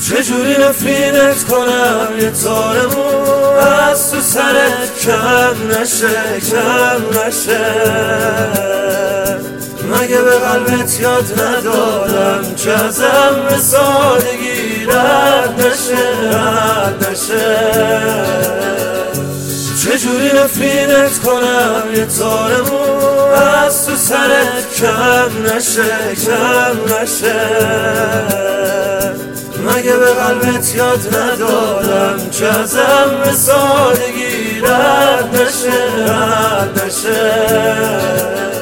چجوری نفرینت کنم یه تارمون از تو سرت کم نشه کم نشه. مگه به قلبت یاد ندادم که ازم به سادگی رد نشه رد نشه. چجوری نفرینت کنم یه تارمون از تو سرت کم نشه کم نشه. مگه به قلبت یاد ندادم که ازم به سادگی رد نشه رد نشه.